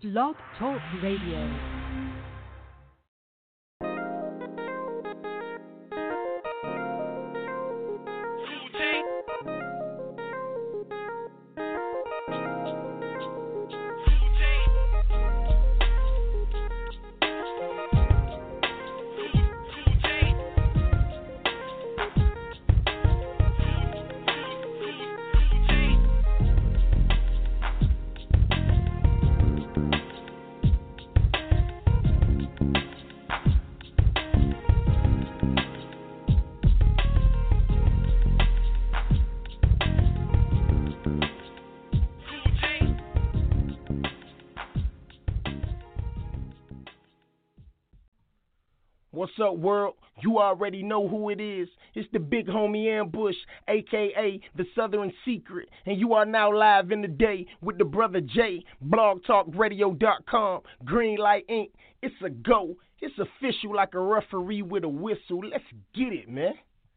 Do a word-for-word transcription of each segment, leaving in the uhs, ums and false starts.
Blog Talk Radio. What's up, world? You already know who it is. It's the big homie Ambush, a k a the Southern Secret. And you are now live in the day with the brother Jay, blog talk radio dot com, Greenlight Incorporated. It's a go. It's official like a referee with a whistle. Let's get it, man.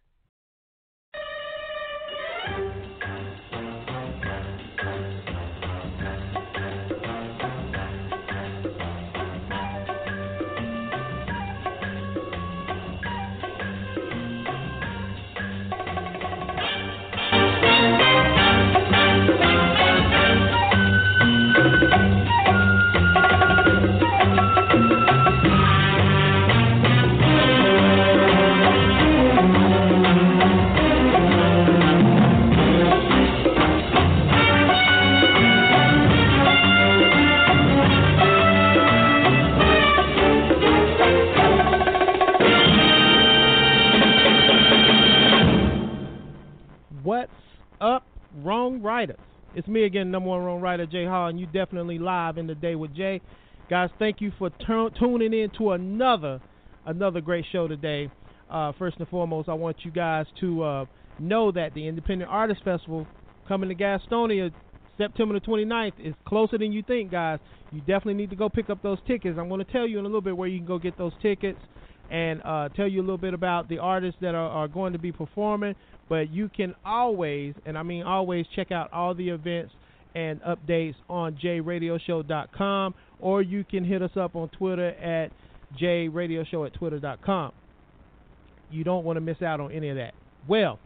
What's up, Wrong Writers? It's me again, number one wrong writer, Jay Hall, and you definitely live in the day with Jay. Guys, thank you for t- tuning in to another another great show today. Uh, first and foremost, I want you guys to uh, know that the Independent Artist Festival coming to Gastonia September the twenty-ninth is closer than you think, guys. You definitely need to go pick up those tickets. I'm going to tell you in a little bit where you can go get those tickets and uh, tell you a little bit about the artists that are, are going to be performing. But you can always, and I mean always, check out all the events and updates on j radio show dot com, or you can hit us up on Twitter at j radio show at twitter dot com. You don't want to miss out on any of that. Well,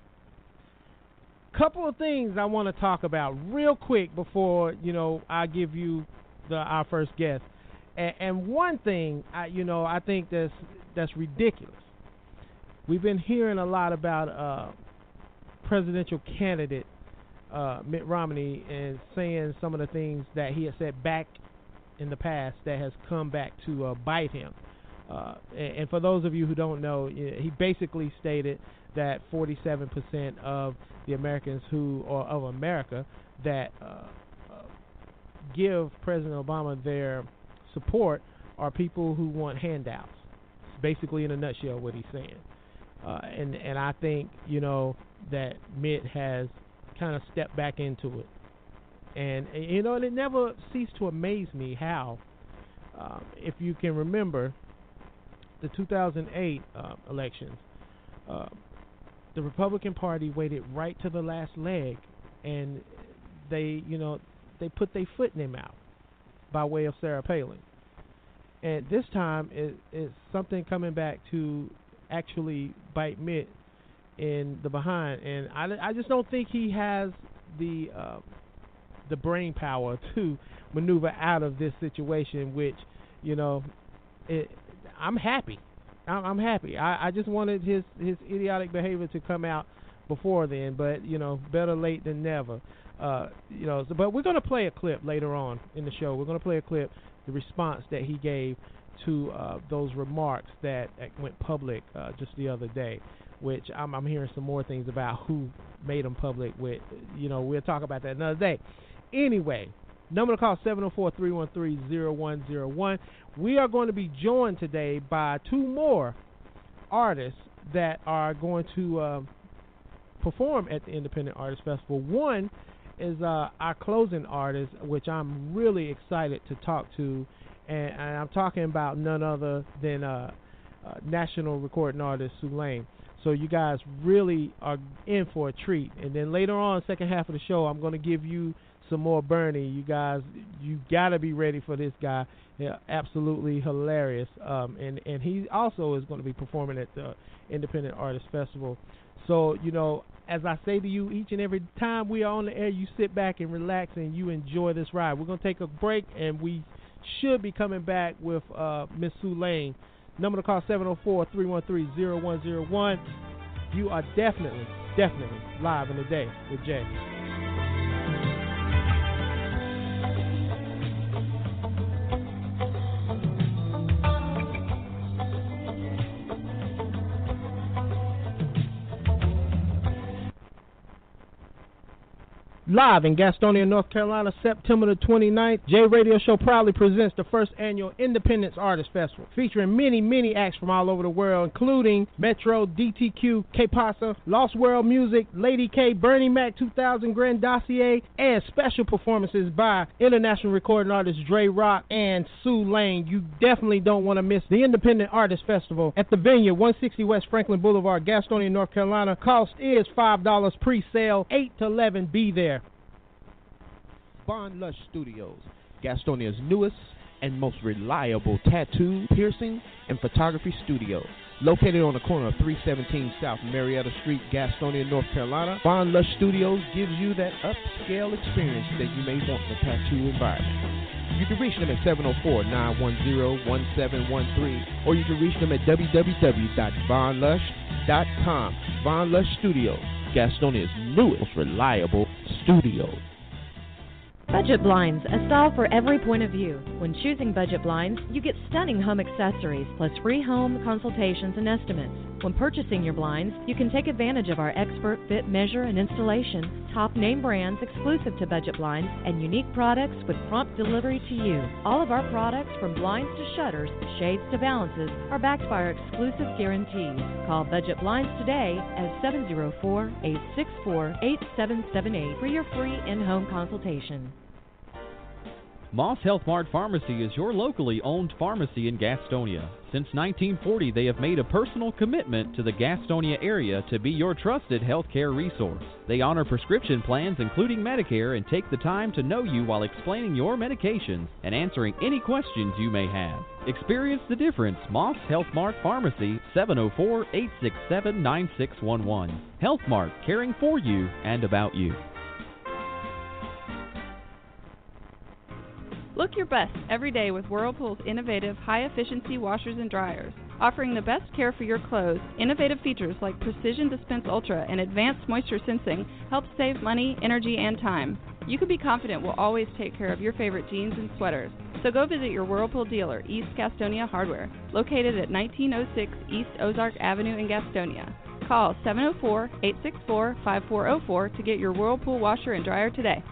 couple of things I want to talk about real quick before, you know, I give you the, our first guest. And, and one thing, I, you know, I think that's that's ridiculous. We've been hearing a lot about uh, presidential candidate uh, Mitt Romney and saying some of the things that he has said back in the past that has come back to uh, bite him. Uh, and, and for those of you who don't know, he basically stated that forty-seven percent of the Americans who, or of America, that uh, uh, give President Obama their support are people who want handouts. It's basically, in a nutshell, what he's saying. Uh, and, and I think, you know, that Mitt has kind of stepped back into it. And, you know, and it never ceased to amaze me how, uh, if you can remember, the two thousand eight uh, elections, uh, the Republican Party waited right to the last leg, and they, you know, they put their foot in their mouth by way of Sarah Palin. And this time, it, it's something coming back to actually bite Mitt in the behind. And I, I just don't think he has the uh, the brain power to maneuver out of this situation, which, you know, it, I'm happy. I'm, I'm happy. I, I just wanted his, his idiotic behavior to come out before then, but, you know, better late than never. Uh, you know, so, but we're going to play a clip later on in the show. We're going to play a clip, the response that he gave to uh, those remarks that, that went public uh, just the other day, which I'm, I'm hearing some more things about who made them public with. You know, we'll talk about that another day. Anyway, number to call seven oh four, three one three, oh one oh one. We are going to be joined today by two more artists that are going to uh, perform at the Independent Artist Festival. One is uh, our closing artist, which I'm really excited to talk to, and, and I'm talking about none other than uh, uh, national recording artist Sulaim. So you guys really are in for a treat. And then later on, second half of the show, I'm going to give you some more Bernie. You guys, you got to be ready for this guy. Yeah, absolutely hilarious. Um, and, and he also is going to be performing at the Independent Artist Festival. So, you know, as I say to you, each and every time we are on the air, you sit back and relax and you enjoy this ride. We're going to take a break, and we should be coming back with uh, Miss Sue Lane. Number to call seven oh four, three one three, oh one oh one. You are definitely, definitely live in the day with Jay. Live in Gastonia, North Carolina, September the twenty-ninth, J Radio Show proudly presents the first annual Independence Artist Festival, featuring many, many acts from all over the world, including Metro, D T Q, K-Pasa, Lost World Music, Lady K, Bernie Mac two thousand, Grand Dossier, and special performances by international recording artists Dre Rock and Sue Lane. You definitely don't want to miss the Independent Artist Festival at the Vineyard, one sixty West Franklin Boulevard, Gastonia, North Carolina. Cost is five dollars pre-sale, eight to eleven. Be there. Von Lush Studios, Gastonia's newest and most reliable tattoo, piercing, and photography studio. Located on the corner of three seventeen South Marietta Street, Gastonia, North Carolina, Von Lush Studios gives you that upscale experience that you may want in a tattoo environment. You can reach them at seven oh four, nine one oh, one seven one three, or you can reach them at w w w dot von lush dot com. Von Lush Studios, Gastonia's newest reliable studio. Budget Blinds, a style for every point of view. When choosing Budget Blinds, you get stunning home accessories, plus free home consultations and estimates. When purchasing your blinds, you can take advantage of our expert fit, measure, and installation, top name brands exclusive to Budget Blinds, and unique products with prompt delivery to you. All of our products, from blinds to shutters, shades to balances, are backed by our exclusive guarantees. Call Budget Blinds today at seven oh four, eight six four, eight seven seven eight for your free in-home consultation. Moss Health Mart Pharmacy is your locally owned pharmacy in Gastonia. Since nineteen forty, they have made a personal commitment to the Gastonia area to be your trusted healthcare resource. They honor prescription plans, including Medicare, and take the time to know you while explaining your medications and answering any questions you may have. Experience the difference. Moss Health Mart Pharmacy, seven oh four, eight six seven, nine six one one. Health Mart, caring for you and about you. Look your best every day with Whirlpool's innovative high-efficiency washers and dryers. Offering the best care for your clothes, innovative features like Precision Dispense Ultra and advanced moisture sensing help save money, energy, and time. You can be confident we'll always take care of your favorite jeans and sweaters. So go visit your Whirlpool dealer, East Gastonia Hardware, located at nineteen oh six East Ozark Avenue in Gastonia. Call seven oh four, eight six four, five four oh four to get your Whirlpool washer and dryer today.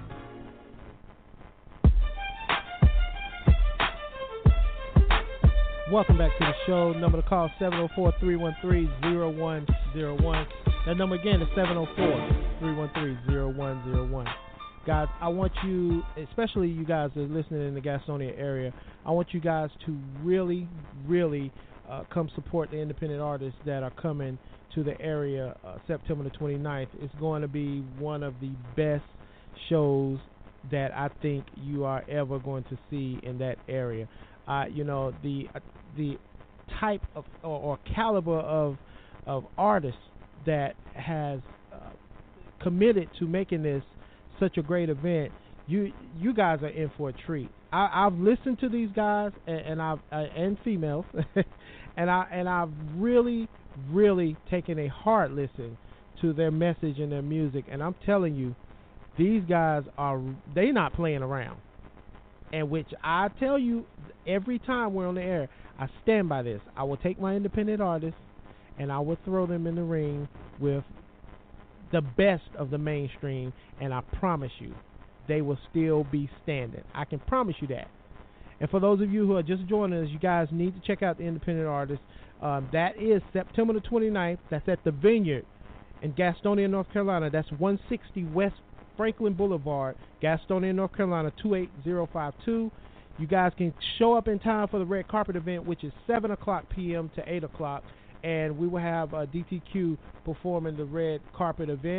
Welcome back to the show. Number to call seven oh four, three one three, oh one oh one. That number again is seven oh four, three one three, oh one oh one. Guys, I want you, especially you guys that are listening in the Gastonia area, I want you guys to really, really uh, come support the independent artists that are coming to the area uh, September the twenty-ninth. It's going to be one of the best shows that I think you are ever going to see in that area. Uh, you know, the uh, the type of or, or caliber of of artists that has uh, committed to making this such a great event, you you guys are in for a treat. I, I've listened to these guys and, and I've uh, and females, and I and I've really really taken a hard listen to their message and their music, and I'm telling you, these guys are they not playing around. And which I tell you every time we're on the air, I stand by this. I will take my independent artists and I will throw them in the ring with the best of the mainstream, and I promise you, they will still be standing. I can promise you that. And for those of you who are just joining us, you guys need to check out the independent artists. Um, that is September the twenty-ninth. That's at the Vineyard in Gastonia, North Carolina. That's one sixty West Franklin Boulevard, Gastonia, North Carolina, two eight zero five two. You guys can show up in time for the red carpet event, which is seven o'clock p.m. to eight o'clock, and we will have uh, D T Q performing the red carpet event.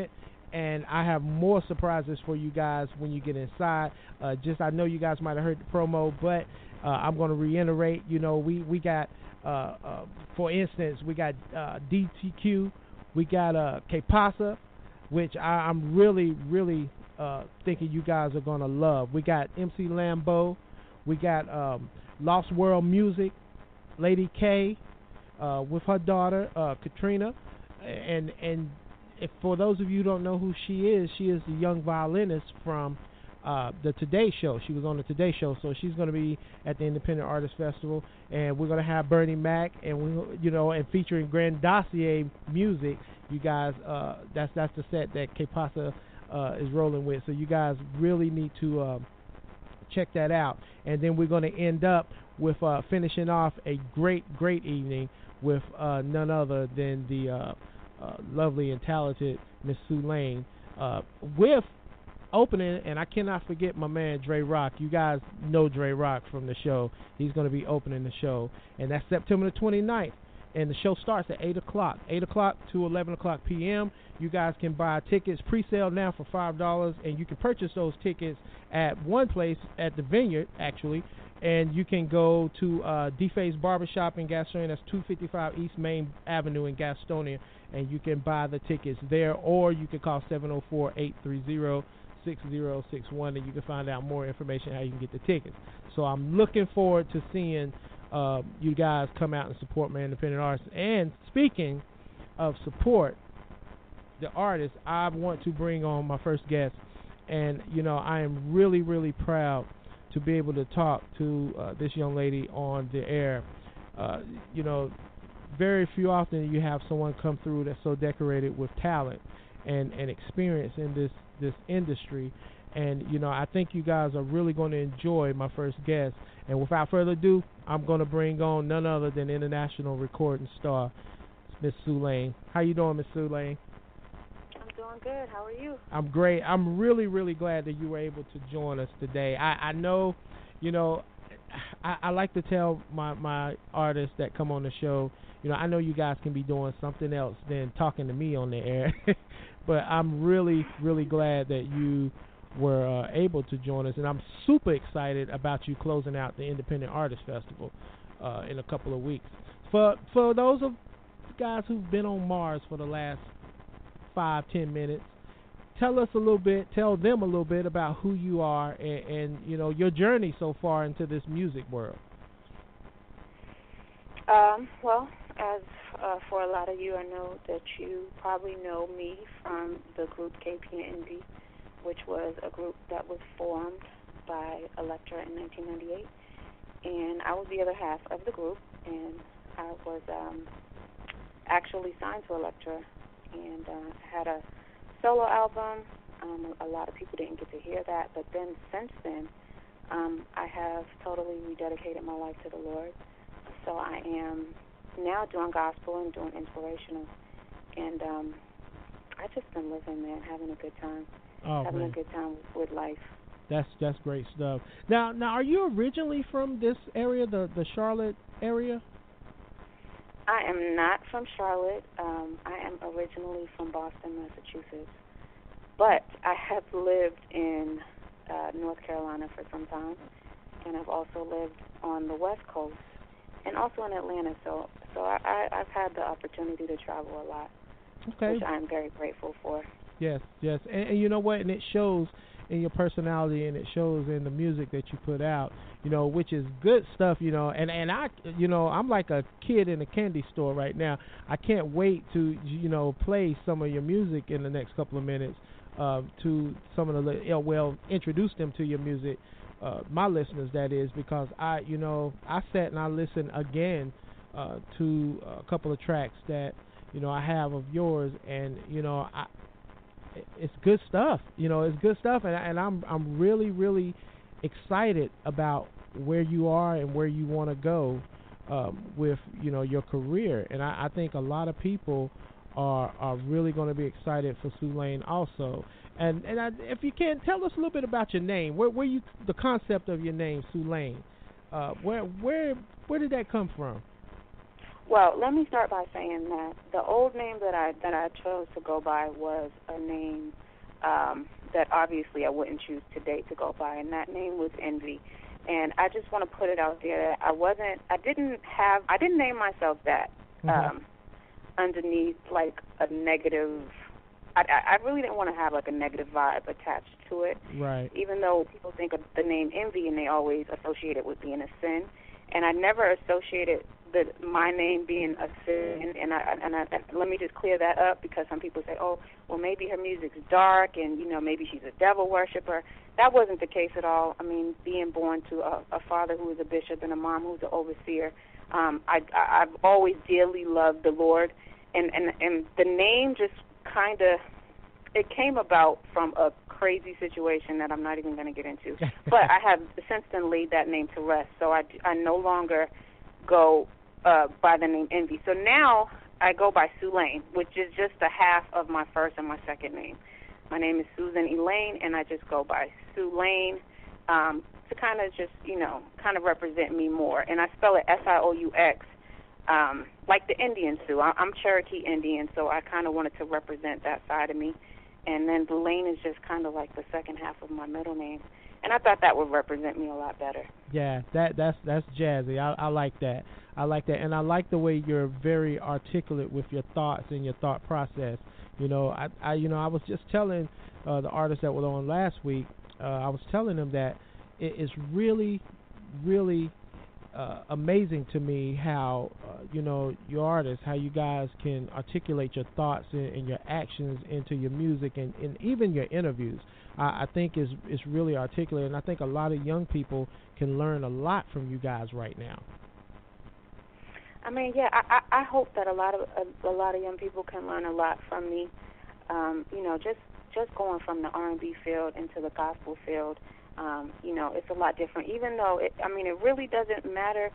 and I have more surprises for you guys when you get inside. Uh, just I know you guys might have heard the promo, but uh, I'm going to reiterate. You know, we we got, uh, uh, for instance, we got uh, D T Q, we got uh, K-Pasa, which I, I'm really really uh, thinking you guys are going to love. We got M C Lambeau, we got um, Lost World Music, Lady K, uh, with her daughter uh, Katrina, and and. If for those of you who don't know who she is, she is the young violinist from uh, the Today Show. She was on the Today Show, so she's going to be at the Independent Artist Festival, and we're going to have Bernie Mac, and we, you know, and featuring Grand Dossier music. You guys, uh, that's that's the set that K-Pasa uh, is rolling with. So you guys really need to uh, check that out. And then we're going to end up with uh, finishing off a great, great evening with uh, none other than the Uh, Uh, lovely and talented Miss Sue Lane, uh, with opening, and I cannot forget my man Dre Rock. You guys know Dre Rock from the show. He's going to be opening the show, and that's September the twenty-ninth, and the show starts at eight o'clock, eight o'clock to eleven o'clock p.m. You guys can buy tickets pre-sale now for five dollars, and you can purchase those tickets at one place, at the Vineyard, actually, and you can go to uh, DeFace Barbershop in Gastonia. That's two fifty-five East Main Avenue in Gastonia, and you can buy the tickets there, or you can call seven oh four, eight three zero, six zero six one, and you can find out more information how you can get the tickets. So I'm looking forward to seeing uh, you guys come out and support my independent artists. And speaking of support the artists, I want to bring on my first guest, and you know I am really, really proud to be able to talk to uh, this young lady on the air. Uh, you know, very few often you have someone come through that's so decorated with talent and, and experience in this, this industry. And, you know, I think you guys are really going to enjoy my first guest. And without further ado, I'm going to bring on none other than international recording star, Miss Sue Lane. How you doing, Miss Sue Lane? I'm doing good. How are you? I'm great. I'm really, really glad that you were able to join us today. I, I know, you know, I, I like to tell my, my artists that come on the show, you know, I know you guys can be doing something else than talking to me on the air, but I'm really, really glad that you were uh, able to join us, and I'm super excited about you closing out the Independent Artist Festival uh, in a couple of weeks. For for those of guys who've been on Mars for the last five, ten minutes, tell us a little bit, tell them a little bit about who you are and, and you know, your journey so far into this music world. Um, well, as uh, for a lot of you, I know that you probably know me from the group K P N D, which was a group that was formed by Elektra in nineteen ninety-eight, and I was the other half of the group, and I was um, actually signed to Elektra, and uh, had a solo album. Um, a lot of people didn't get to hear that, but then since then, um, I have totally rededicated my life to the Lord. So I am now doing gospel and doing inspirational, and um, I just been living, man, having a good time, oh, having man. a good time with life. That's that's great stuff. Now, now, are you originally from this area, the the Charlotte area? I am not from Charlotte. Um, I am originally from Boston, Massachusetts, but I have lived in uh, North Carolina for some time, and I've also lived on the West Coast and also in Atlanta. So, so I, I, I've had the opportunity to travel a lot, okay. which I'm very grateful for. Yes, yes, and, and you know what? And it shows in your personality, and it shows in the music that you put out, you know, which is good stuff, you know, and, and I, you know, I'm like a kid in a candy store right now. I can't wait to, you know, play some of your music in the next couple of minutes, uh, to some of the, well, introduce them to your music, uh, my listeners, that is, because I, you know, I sat and I listened again uh, to a couple of tracks that, you know, I have of yours, and, you know, I, it's good stuff, you know, it's good stuff, and, and I'm I'm really, really excited about where you are and where you want to go um, with, you know, your career, and I, I think a lot of people are are really going to be excited for Sue Lane also, and and I, if you can, tell us a little bit about your name, where where you, the concept of your name, Sue Lane, uh, where where where did that come from? Well, let me start by saying that the old name that I that I chose to go by was a name um, that obviously I wouldn't choose today to go by, and that name was Envy. And I just want to put it out there that I wasn't, I didn't have, I didn't name myself that mm-hmm. um, underneath like a negative. I, I really didn't want to have like a negative vibe attached to it. Right. Even though people think of the name Envy and they always associate it with being a sin, and I never associated the my name being a sin. And I and I and let me just clear that up, because some people say, oh, well, maybe her music's dark and you know maybe she's a devil worshiper. That wasn't the case at all. I mean, being born to a, a father who is a bishop and a mom who's an overseer, um, I, I I've always dearly loved the Lord, and and and the name just kind of, it came about from a crazy situation that I'm not even going to get into. But I have since then laid that name to rest, so I, I no longer go uh, by the name Envy. So now I go by Sue Lane, which is just a half of my first and my second name. My name is Susan Elaine, and I just go by Sue Lane um, to kind of just, you know, kind of represent me more. And I spell it S I O U X. Um, like the Indian Sioux. I'm Cherokee Indian, so I kind of wanted to represent that side of me. And then the Lane is just kind of like the second half of my middle name. And I thought that would represent me a lot better. Yeah, that that's that's jazzy. I, I like that. I like that. And I like the way you're very articulate with your thoughts and your thought process. You know, I, I you know, I was just telling uh, the artist that was on last week, uh, I was telling them that it is really, really Uh, amazing to me how uh, you know your artists, how you guys can articulate your thoughts and, and your actions into your music and, and even your interviews. I, I think is is really articulate, and I think a lot of young people can learn a lot from you guys right now. I mean, yeah, I, I, I hope that a lot of a, a lot of young people can learn a lot from me. Um, you know, just just going from the R and B field into the gospel field. Um, you know, it's a lot different, even though, it, I mean, it really doesn't matter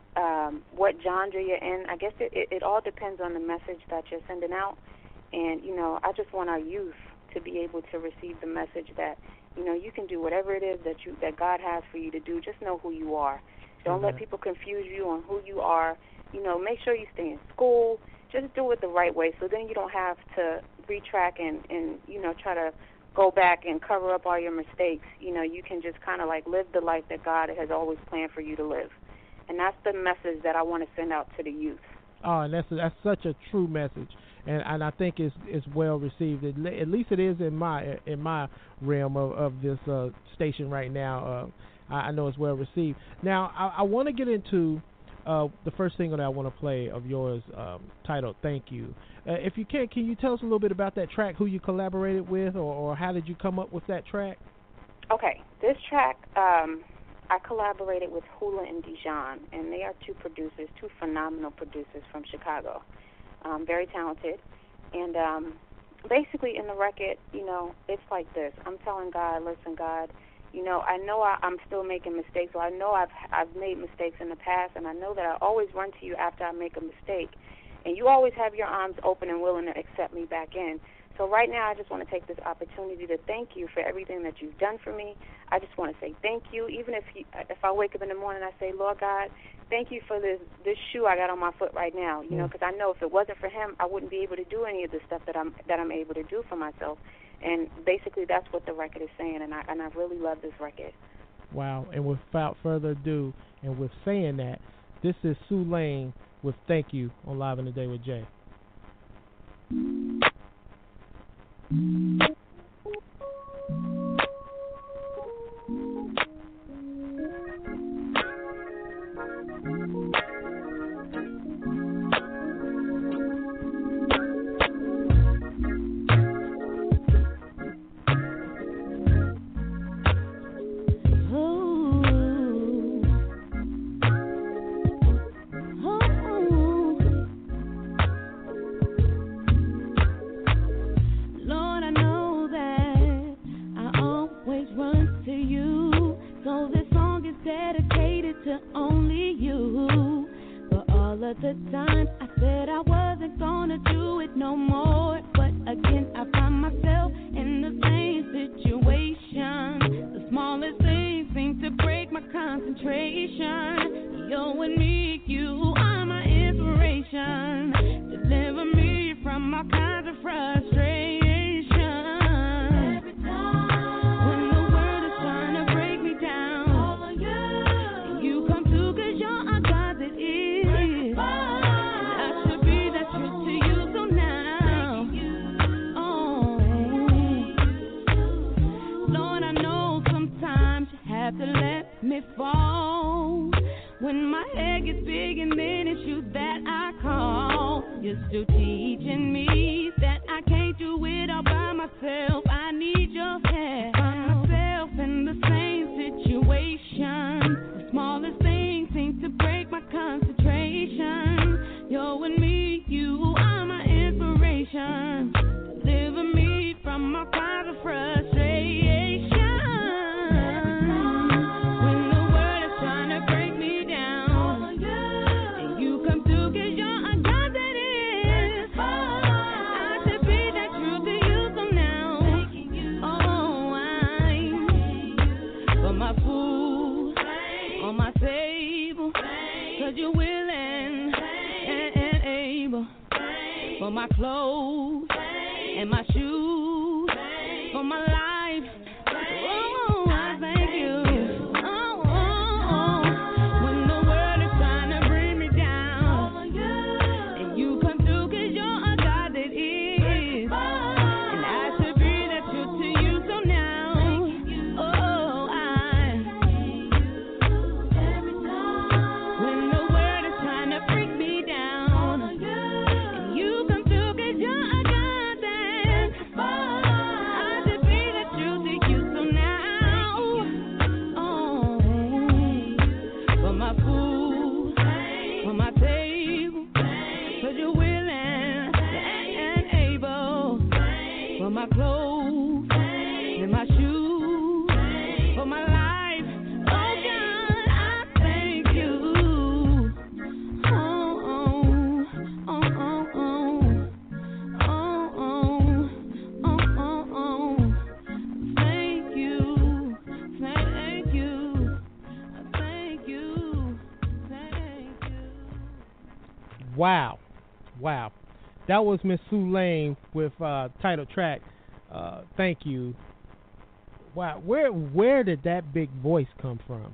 um, what genre you're in. I guess it, it, it all depends on the message that you're sending out. And, you know, I just want our youth to be able to receive the message that, you know, you can do whatever it is that you that God has for you to do. Just know who you are. Don't mm-hmm. let people confuse you on who you are. You know, make sure you stay in school. Just do it the right way, so then you don't have to retrack and, and you know, try to go back and cover up all your mistakes. You know, you can just kind of like live the life that God has always planned for you to live. And that's the message that I want to send out to the youth. Oh, and that's that's such a true message, and and I think it's it's well received. At, at least it is in my in my realm of, of this uh, station right now. Uh, I, I know it's well received. Now I, I want to get into uh, the first single that I want to play of yours, um, titled "Thank You." Uh, if you can, can you tell us a little bit about that track, who you collaborated with, or, or how did you come up with that track? Okay, this track, um, I collaborated with Hula and Dijon, and they are two producers, two phenomenal producers from Chicago, um, very talented. And um, basically in the record, you know, it's like this. I'm telling God, listen, God, you know, I know I, I'm still making mistakes, or I know I've I've made mistakes in the past, and I know that I always run to you after I make a mistake. And you always have your arms open and willing to accept me back in. So right now I just want to take this opportunity to thank you for everything that you've done for me. I just want to say thank you. Even if you, if I wake up in the morning and I say, Lord God, thank you for this this shoe I got on my foot right now. You know, because I know if it wasn't for him, I wouldn't be able to do any of the stuff that I'm that I'm able to do for myself. And basically that's what the record is saying, and I and I really love this record. Wow. And without further ado, and with saying that, this is Sue Lane with Thank You on Live in the Day with Jay. The time I said I wasn't gonna do it no more, but again I find myself in the same situation. The smallest things seem to break my concentration. You and me, you are my inspiration. me fall. When my head gets big and then it's you that I call. You're still teaching me that I can't do it all by myself. I need your help. Find myself in the same situation. The smallest thing seems to break my concentration. You're with me, you are my inspiration. Deliver me from my cries of frustration. You're willing and, and able for my clothes and my shoes, for my life. Oh, I thank you. Oh, oh, oh. When the world is trying to bring me down, and you come through 'cause you're a God that is, and I should be that true to you. So now, oh, I. When the my clothes and my shoes for my life. Oh God, I thank you. Oh, oh, oh, oh, oh, oh, oh, oh, oh. Thank you, thank you, thank you, thank you. Wow, wow. That was Miss Sue Lane with uh, title track, uh, Thank You. Wow, where where did that big voice come from?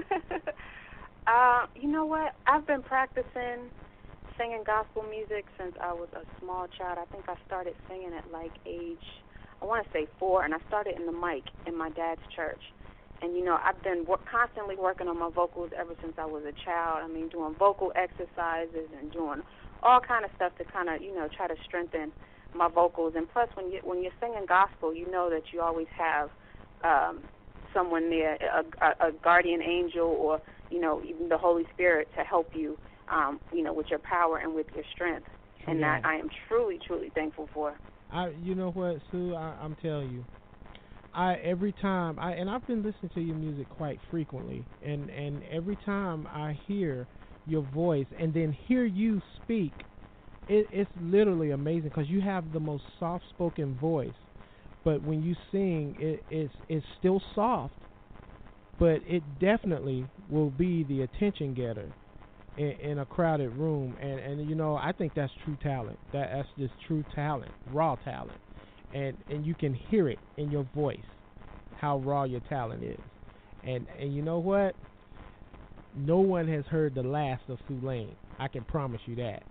uh, you know what? I've been practicing singing gospel music since I was a small child. I think I started singing at like age, I want to say four, and I started in the mic in my dad's church. And, you know, I've been work, constantly working on my vocals ever since I was a child. I mean, doing vocal exercises and doing all kind of stuff to kind of, you know, try to strengthen my vocals. And plus, when, you, when you're singing gospel, you know that you always have um, someone there, a, a, a guardian angel or, you know, even the Holy Spirit to help you, um, you know, with your power and with your strength. And yeah. that I am truly, truly thankful for. I, you know what, Sue, I, I'm telling you. I every time I and I've been listening to your music quite frequently, and, and every time I hear your voice and then hear you speak, it, it's literally amazing because you have the most soft-spoken voice. But when you sing, it, it's it's still soft, but it definitely will be the attention getter in, in a crowded room. And, and you know, I think that's true talent. That that's just true talent, raw talent. And and you can hear it in your voice, how raw your talent is. And and you know what? No one has heard the last of Sue Lane. I can promise you that.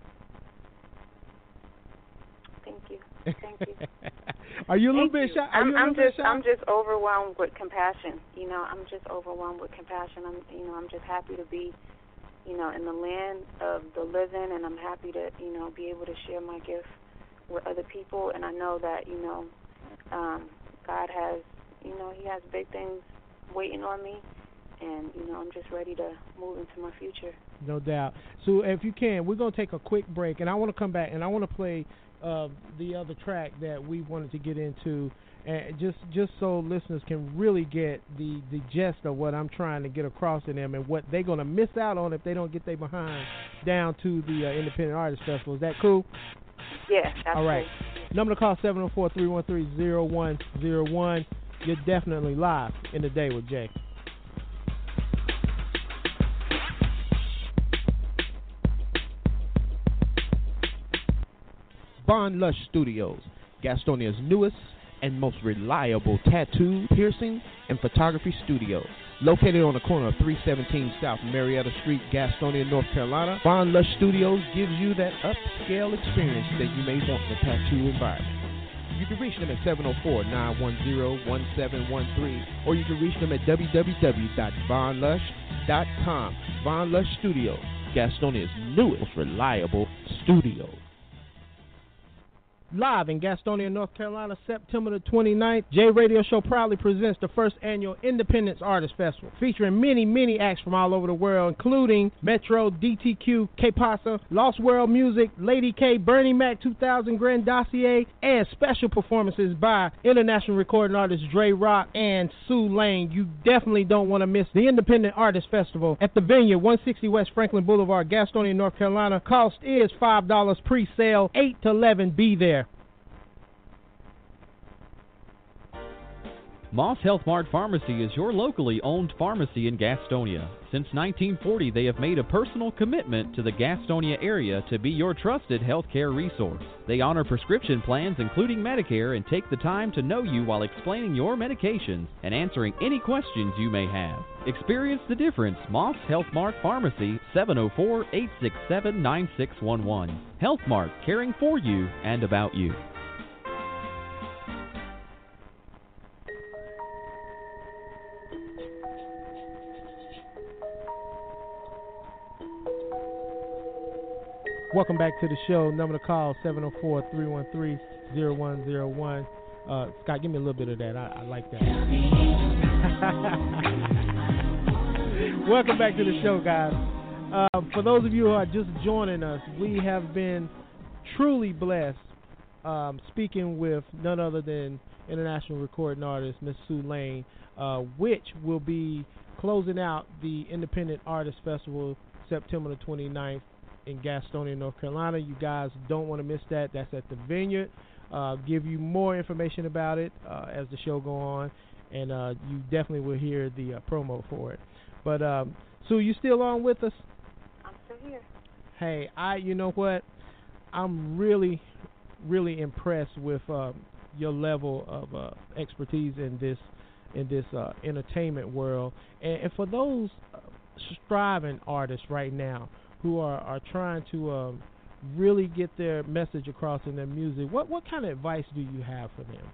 Thank you. Thank you. Are you a little Thank bit shy? Are I'm, you a I'm little just bit shy? I'm just overwhelmed with compassion. You know, I'm just overwhelmed with compassion. I'm you know, I'm just happy to be, you know, in the land of the living, and I'm happy to, you know, be able to share my gift with other people. And I know that, you know, um, God has, you know, He has big things waiting on me, and, you know, I'm just ready to move into my future. No doubt. So if you can, we're going to take a quick break, and I want to come back, and I want to play uh, the other track that we wanted to get into, and just just so listeners can really get the, the gist of what I'm trying to get across to them and what they're going to miss out on if they don't get their behind down to the uh, Independent Artist Festival. Is that cool? Yeah, that's all right. Cool. Number to call seven oh four, three one three, oh one oh one. You're definitely live in the day with Jay. Von Lush Studios, Gastonia's newest and most reliable tattoo, piercing, and photography studio. Located on the corner of three seventeen South Marietta Street, Gastonia, North Carolina, Von Lush Studios gives you that upscale experience that you may want in the tattoo environment. You can reach them at seven oh four, nine one zero, one seven one three, or you can reach them at w w w dot von lush dot com. Von Lush Studios, Gastonia's newest reliable studio. Live in Gastonia, North Carolina, September the twenty-ninth, J Radio Show proudly presents the first annual Independence Artist Festival, featuring many, many acts from all over the world, including Metro, D T Q, K-Pasa, Lost World Music, Lady K, Bernie Mac two thousand Grand Dossier, and special performances by international recording artists Dre Rock and Sue Lane. You definitely don't want to miss the Independent Artist Festival at the Vineyard, one sixty West Franklin Boulevard, Gastonia, North Carolina. Cost is five dollars pre-sale, eight to eleven. Be there. Moss Health Mart Pharmacy is your locally owned pharmacy in Gastonia. Since nineteen forty, they have made a personal commitment to the Gastonia area to be your trusted healthcare resource. They honor prescription plans, including Medicare, and take the time to know you while explaining your medications and answering any questions you may have. Experience the difference. Moss Health Mart Pharmacy, seven oh four, eight six seven, nine six one one. Health Mart, caring for you and about you. Welcome back to the show. Number to call, seven oh four, three one three, oh one oh one. Uh, Scott, give me a little bit of that. I, I like that. Welcome back to the show, guys. Uh, for those of you who are just joining us, we have been truly blessed um, speaking with none other than international recording artist Miss Sue Lane, uh, which will be closing out the Independent Artist Festival September the twenty-ninth. In Gastonia, North Carolina. You guys don't want to miss that. That's at the Vineyard. Uh, give you more information about it uh, as the show go on, and uh, you definitely will hear the uh, promo for it. But um, Sue, you still on with us? I'm still here. Hey, I. You know what? I'm really, really impressed with um, your level of uh, expertise in this in this uh, entertainment world, and, and for those uh, striving artists right now who are, are trying to um, really get their message across in their music, what what kind of advice do you have for them?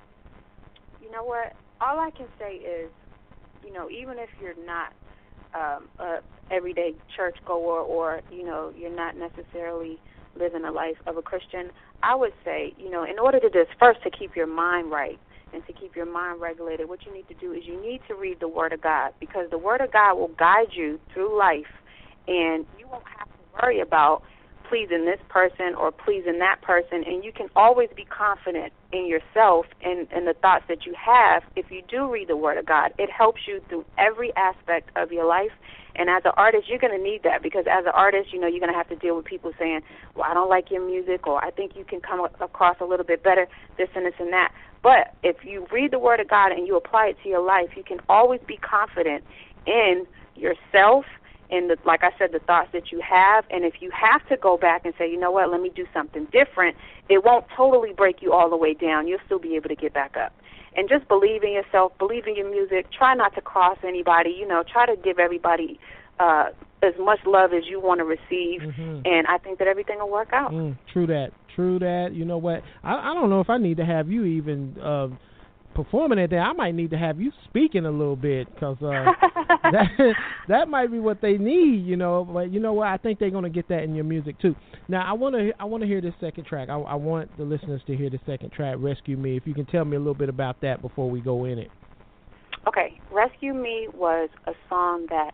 You know what? All I can say is, you know, even if you're not um, a everyday churchgoer or, you know, you're not necessarily living a life of a Christian, I would say, you know, in order to just first to keep your mind right and to keep your mind regulated, what you need to do is you need to read the Word of God, because the Word of God will guide you through life. And you won't have to worry about pleasing this person or pleasing that person, and you can always be confident in yourself and, and the thoughts that you have if you do read the Word of God. It helps you through every aspect of your life, and as an artist, you're going to need that, because as an artist, you know, you're going to have to deal with people saying, well, I don't like your music, or I think you can come across a little bit better, this and this and that. But if you read the Word of God and you apply it to your life, you can always be confident in yourself, and the, like I said, the thoughts that you have. And if you have to go back and say, you know what, let me do something different, it won't totally break you all the way down. You'll still be able to get back up. And just believe in yourself, believe in your music. Try not to cross anybody. You know, try to give everybody uh, as much love as you want to receive. Mm-hmm. And I think that everything will work out. Mm, true that. True that. You know what? I, I don't know if I need to have you even uh, performing it there. I might need to have you speaking a little bit, because uh, that that might be what they need, you know. But you know what? I think they're going to get that in your music too. Now, I want to I want to hear this second track. I, I want the listeners to hear the second track, "Rescue Me." If you can tell me a little bit about that before we go in it. Okay, "Rescue Me" was a song that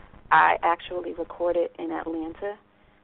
I actually recorded in Atlanta,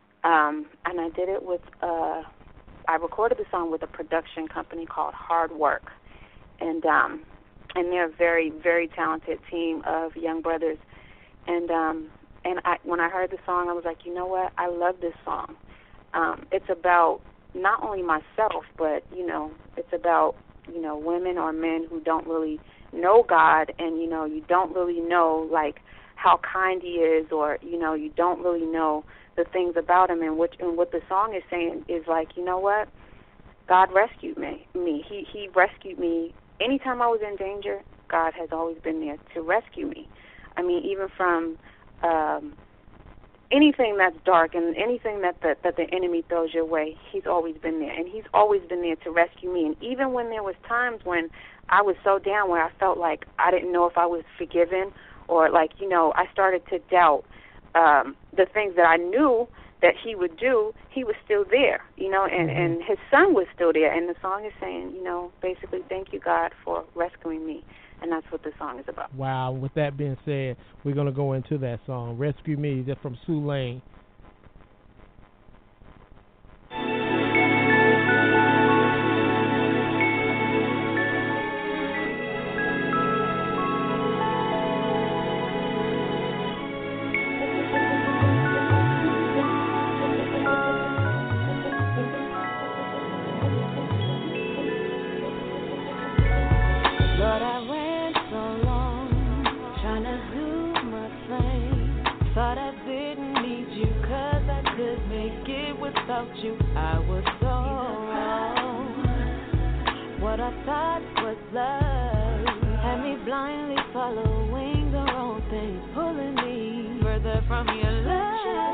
um, and I did it with. Uh, I recorded the song with a production company called Hard Work. And um, and they're a very, very talented team of young brothers. And um, and I, when I heard the song, I was like, you know what? I love this song. Um, it's about not only myself, but, you know, it's about, you know, women or men who don't really know God, and, you know, you don't really know, like, how kind he is, or, you know, you don't really know the things about him. And, which, and what the song is saying is, like, you know what? God rescued me. me. He, he rescued me. Anytime I was in danger, God has always been there to rescue me. I mean, even from um, anything that's dark and anything that the, that the enemy throws your way, he's always been there. And he's always been there to rescue me. And even when there was times when I was so down where I felt like I didn't know if I was forgiven or, like, you know, I started to doubt um, the things that I knew that he would do, he was still there, you know, and, Mm-hmm. and his son was still there. And the song is saying, you know, basically, thank you, God, for rescuing me. And that's what the song is about. Wow. With that being said, we're going to go into that song, Rescue Me, that's from Sue Lane. Lord, I ran so long, trying to do my thing. Thought I didn't need you, cause I could make it without you. I was so wrong. What I thought was love had me blindly following the wrong things, pulling me further from your love.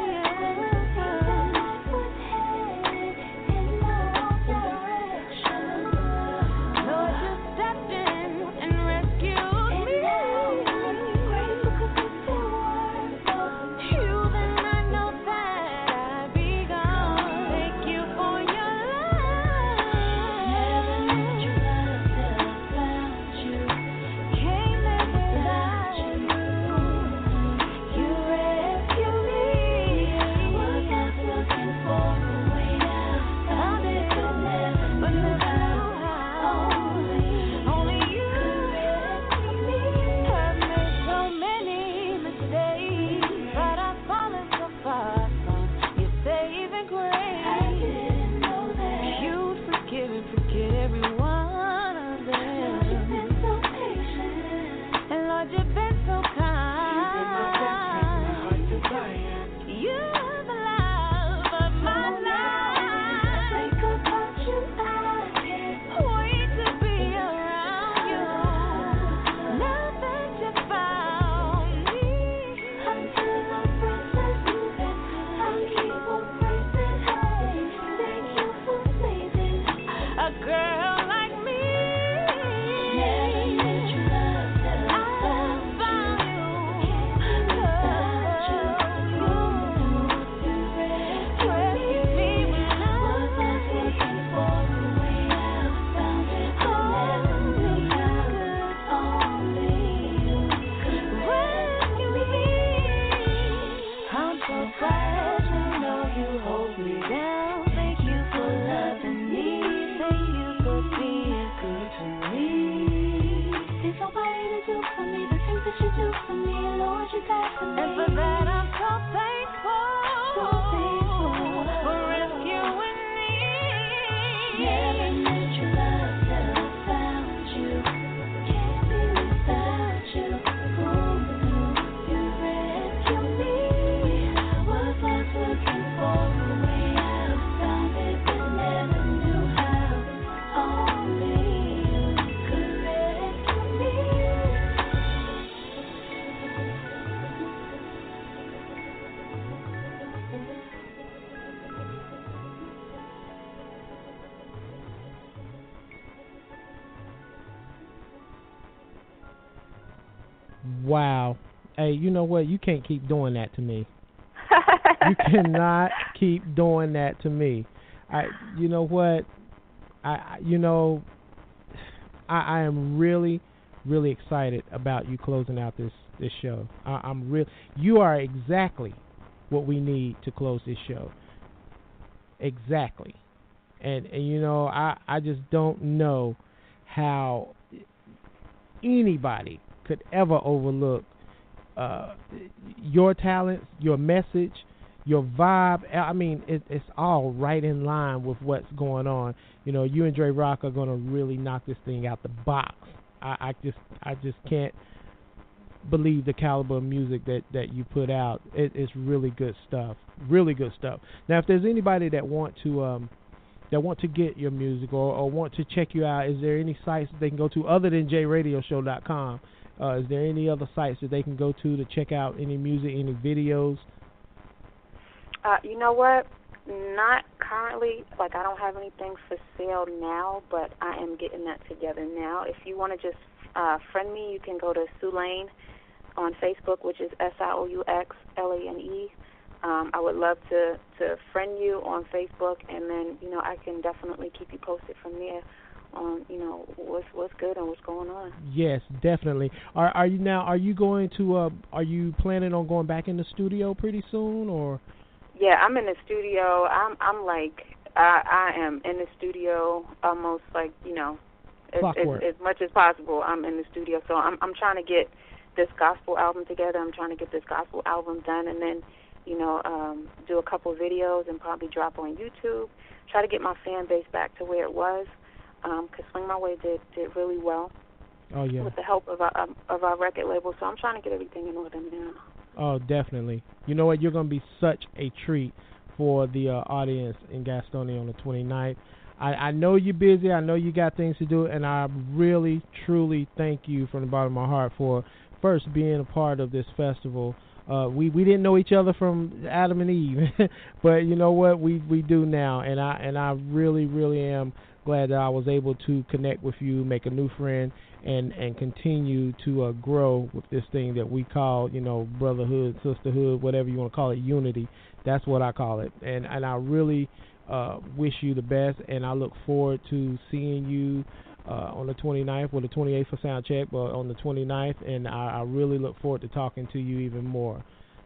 Wow. Hey, you know what? You can't keep doing that to me. You cannot keep doing that to me. I, you know what? I, you know, I, I am really, really excited about you closing out this this show. I, I'm real. You are exactly what we need to close this show. Exactly. And and you know, I I just don't know how anybody could ever overlook uh, your talents, your message, your vibe. I mean, it, it's all right in line with what's going on. You know, you and Dre Rock are going to really knock this thing out the box. I, I just, I just can't believe the caliber of music that, that you put out. It, it's really good stuff. Really good stuff. Now, if there's anybody that want to, um, that want to get your music or, or want to check you out, is there any sites that they can go to other than j radio show dot com? Uh, is there any other sites that they can go to to check out any music, any videos? Uh, you know what? Not currently. Like, I don't have anything for sale now, but I am getting that together now. If you want to just uh, friend me, you can go to Sue Lane on Facebook, which is S I O U X L A N E. Um, I would love to, to friend you on Facebook, and then, you know, I can definitely keep you posted from there on, you know, what's what's good and what's going on. Yes, definitely. Are are you now? Are you going to? Uh, are you planning on going back in the studio pretty soon, or? Yeah, I'm in the studio. I'm I'm like I I am in the studio almost like, you know, as, as, as much as possible. I'm in the studio, so I'm I'm trying to get this gospel album together. I'm trying to get this gospel album done, and then, you know, um, do a couple videos and probably drop on YouTube. Try to get my fan base back to where it was. Because um, Swing My Way did, did really well. Oh, yeah. With the help of our, um, of our record label. So I'm trying to get everything in order now. Oh, definitely. You know what? You're going to be such a treat for the uh, audience in Gastonia on the twenty-ninth. I, I know you're busy. I know you got things to do. And I really, truly thank you from the bottom of my heart for first being a part of this festival. Uh, we, we didn't know each other from Adam and Eve. But you know what? We, we do now. And I, and I really, really am glad that I was able to connect with you, make a new friend, and, and continue to uh, grow with this thing that we call, you know, brotherhood, sisterhood, whatever you want to call it, unity. That's what I call it. And and I really uh, wish you the best, and I look forward to seeing you uh, on the twenty-ninth, or the twenty-eighth for sound check, but on the twenty-ninth, and I, I really look forward to talking to you even more.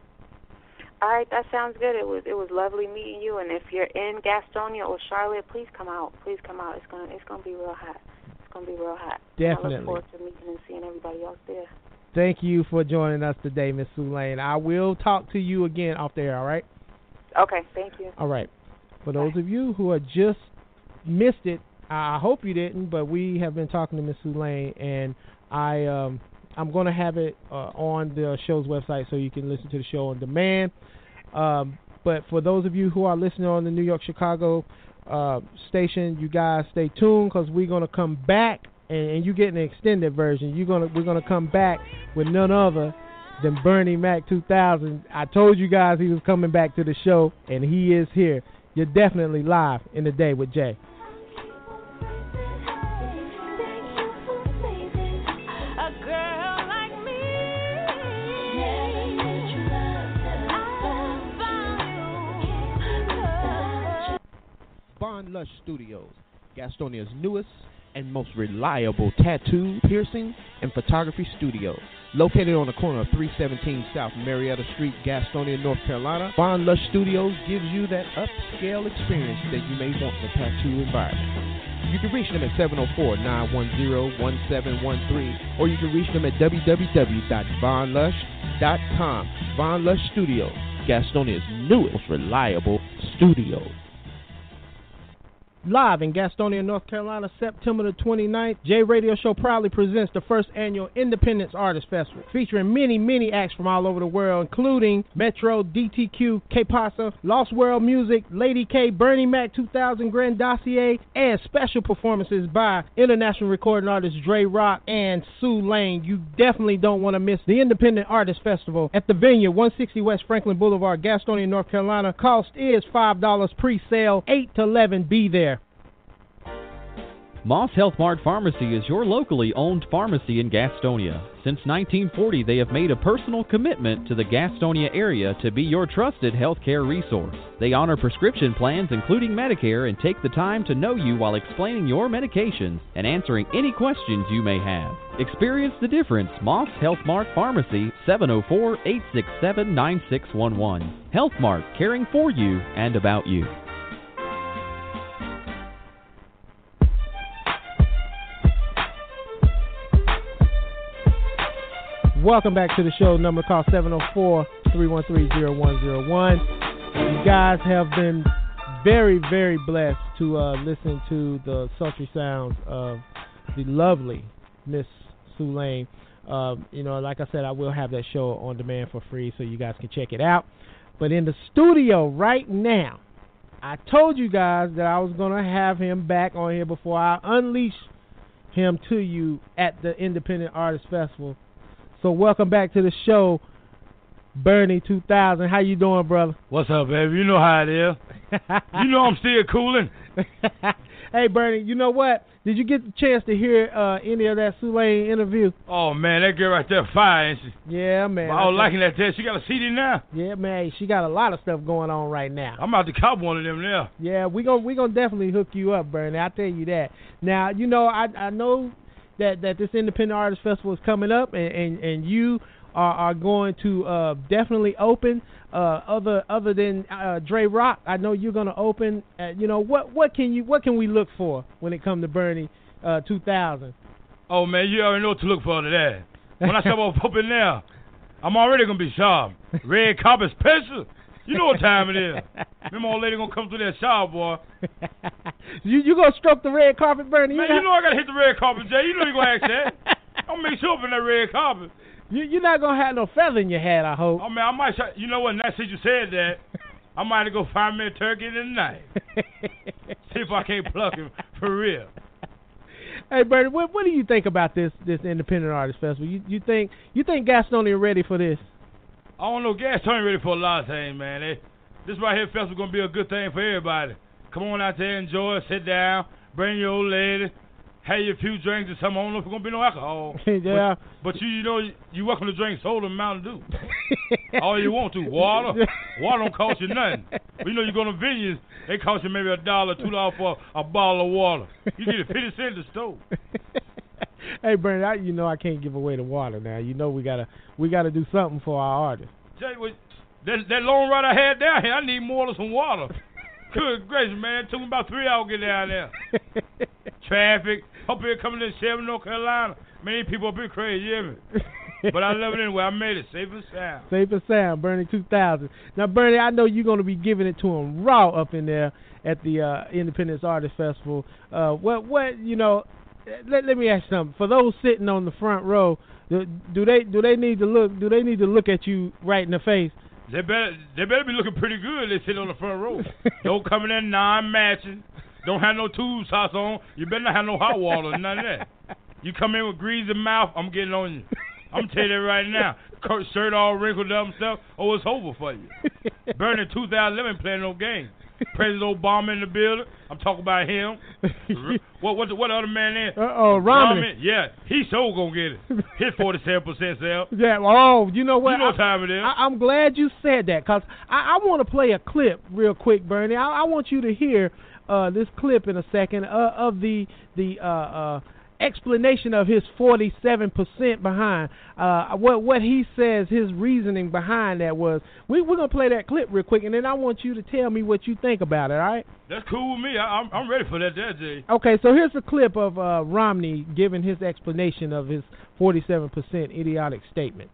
All right, that sounds good. It was it was lovely meeting you, and if you're in Gastonia or Charlotte, please come out. Please come out. It's gonna it's gonna be real hot. It's gonna be real hot. Definitely. I look forward to meeting and seeing everybody else there. Thank you for joining us today, Miss Sue Lane. I will talk to you again off the air. All right. Okay. Thank you. All right. For those Bye. of you who are just missed it, I hope you didn't, but we have been talking to Miss Sue Lane, and I um I'm gonna have it uh, on the show's website so you can listen to the show on demand. Um, but for those of you who are listening on the New York Chicago uh, station, you guys stay tuned, because we're gonna come back, and, and you get an extended version. You're gonna we're gonna come back with none other than Bernie Mac two thousand. I told you guys he was coming back to the show, and he is here. You're definitely live in the day with Jay. Von Lush Studios, Gastonia's newest and most reliable tattoo, piercing, and photography studio. Located on the corner of three seventeen South Marietta Street, Gastonia, North Carolina, Von Lush Studios gives you that upscale experience that you may want in a tattoo environment. You can reach them at seven oh four, nine one zero, one seven one three, or you can reach them at w w w dot von lush dot com. Von Lush Studios, Gastonia's newest reliable studio. Live in Gastonia, North Carolina, September the twenty-ninth, J Radio Show proudly presents the first annual Independence Artist Festival, featuring many, many acts from all over the world, including Metro, D T Q, K-Pasa, Lost World Music, Lady K, Bernie Mac two thousand, Grand Dossier, and special performances by international recording artists Dre Rock and Sue Lane. You definitely don't want to miss the Independent Artist Festival at the venue, one sixty West Franklin Boulevard, Gastonia, North Carolina. Cost is five dollars pre-sale, eight to eleven. Be there. Moss Health Mart Pharmacy is your locally owned pharmacy in Gastonia. Since nineteen forty, they have made a personal commitment to the Gastonia area to be your trusted healthcare resource. They honor prescription plans, including Medicare, and take the time to know you while explaining your medications and answering any questions you may have. Experience the difference. Moss Health Mart Pharmacy, seven oh four, eight six seven, nine six one one. Health Mart, caring for you and about you. Welcome back to the show. Number call seven oh four, three one three, oh one oh one. You guys have been very, very blessed to uh, listen to the sultry sounds of the lovely Miss Sue Lane. Uh, you know, like I said, I will have that show on demand for free so you guys can check it out. But in the studio right now, I told you guys that I was going to have him back on here before I unleash him to you at the Independent Artist Festival. So welcome back to the show, Bernie two thousand. How you doing, brother? What's up, baby? You know how it is. You know I'm still cooling. Hey, Bernie, you know what? Did you get the chance to hear uh, any of that Sulaim interview? Oh, man, that girl right there fire, ain't she? Yeah, man. I was liking that test. She got a C D now? Yeah, man. She got a lot of stuff going on right now. I'm about to cop one of them now. Yeah, we're going we gonna definitely hook you up, Bernie. I'll tell you that. Now, you know, I I know that, that this Independent Artist Festival is coming up, and, and, and you are, are going to uh, definitely open uh, other other than uh, Dre Rock. I know you're going to open. Uh, you know what what can you what can we look for when it comes to Bernie uh, two thousand? Oh man, you already know what to look for to that. When I step up open now, I'm already gonna be sharp. Red carpet special. You know what time it is. Them old lady gonna come through that shower, boy. you you gonna stroke the red carpet, Bernie? Man, you, you know I gotta hit the red carpet, Jay. You know you gonna ask that. I'll make sure up in that red carpet. You, you're not going to have no feather in your hat, I hope. Oh, man, I might, you know what, now since you said that, I might have to go find me a turkey tonight. See if I can't pluck him for real. Hey, Bernie, what, what do you think about this this Independent Artist Festival? You you think you think Gastonia ready for this? I don't know, Gastonia ready for a lot of things, man. They, this right here festival going to be a good thing for everybody. Come on out there, enjoy it, sit down, bring your old lady. Have you a few drinks or something. I don't know if it's going to be no alcohol. Yeah. But, but you, you know, you, you welcome to drink soda and Mountain Dew. All you want to. Water. Water don't cost you nothing. But you know, you go to venues, they cost you maybe a dollar, two dollars for a bottle of water. You get it fifty cents at the store. Hey, Bernie, I, you know I can't give away the water now. You know we gotta we gotta do something for our artists. Jay, that, that long ride I had down here, I need more than some water. Good gracious, man. It took me about three hours to get down there. Traffic. Up here coming to Shelby, North Carolina. Many people up here crazy, you hear me? But I love it anyway. I made it safe and sound. Safe and sound, Bernie two thousand. Now, Bernie, I know you're going to be giving it to them raw up in there at the uh, Independence Artist Festival. Uh, what, what, you know, let, let me ask you something. For those sitting on the front row, do, do they do they need to look? Do they need to look at you right in the face? They better they better be looking pretty good. They sit on the front row. Don't come in there non-matching. Don't have no tube socks on. You better not have no hot water, none of that. You come in with greasy mouth, I'm getting on you. I'm telling you that right now. Shirt all wrinkled up and stuff. Oh, it's over for you. Bernie two thousand eleven playing no game. President Obama in the building. I'm talking about him. what what what other man there? Uh oh, Romney. Romney. Yeah, he so gonna get it. His forty-seven percent sale. Yeah. Oh, you know what? You know what time it is. I, I'm glad you said that because I, I want to play a clip real quick, Bernie. I, I want you to hear uh, this clip in a second uh, of the the. Uh, uh, explanation of his forty-seven percent behind uh, what what he says his reasoning behind that was. We, we're going to play that clip real quick, and then I want you to tell me what you think about it, all right? That's cool with me. I, I'm, I'm ready for that, there, Jay. Okay, so here's a clip of uh, Romney giving his explanation of his forty-seven percent idiotic statement.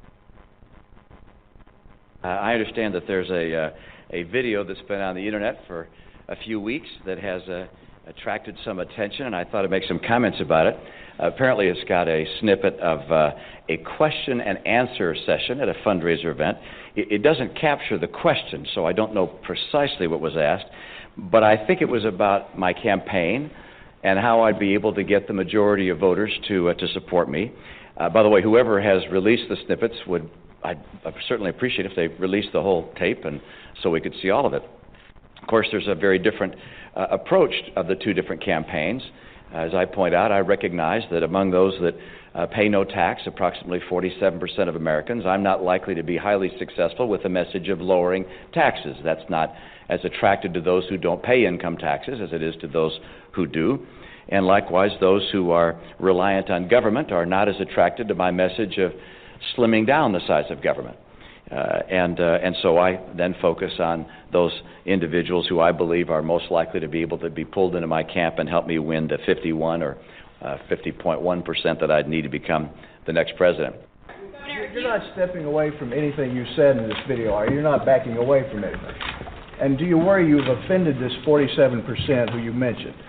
Uh, I understand that there's a, uh, a video that's been on the internet for a few weeks that has a attracted some attention, and I thought I'd make some comments about it. Uh, apparently it's got a snippet of uh, a question and answer session at a fundraiser event. It, it doesn't capture the question, so I don't know precisely what was asked, but I think it was about my campaign and how I'd be able to get the majority of voters to uh, to support me. Uh, by the way, whoever has released the snippets would, I'd, I'd certainly appreciate if they released the whole tape and so we could see all of it. Of course, there's a very different uh, approach of the two different campaigns. As I point out, I recognize that among those that uh, pay no tax, approximately forty-seven percent of Americans, I'm not likely to be highly successful with a message of lowering taxes. That's not as attractive to those who don't pay income taxes as it is to those who do. And likewise, those who are reliant on government are not as attracted to my message of slimming down the size of government. Uh, and uh, and so I then focus on those individuals who I believe are most likely to be able to be pulled into my camp and help me win the fifty-one or uh, fifty point one percent that I'd need to become the next president. You're not stepping away from anything you said in this video, are you? You're not backing away from anything. And do you worry you've offended this forty-seven percent who you mentioned?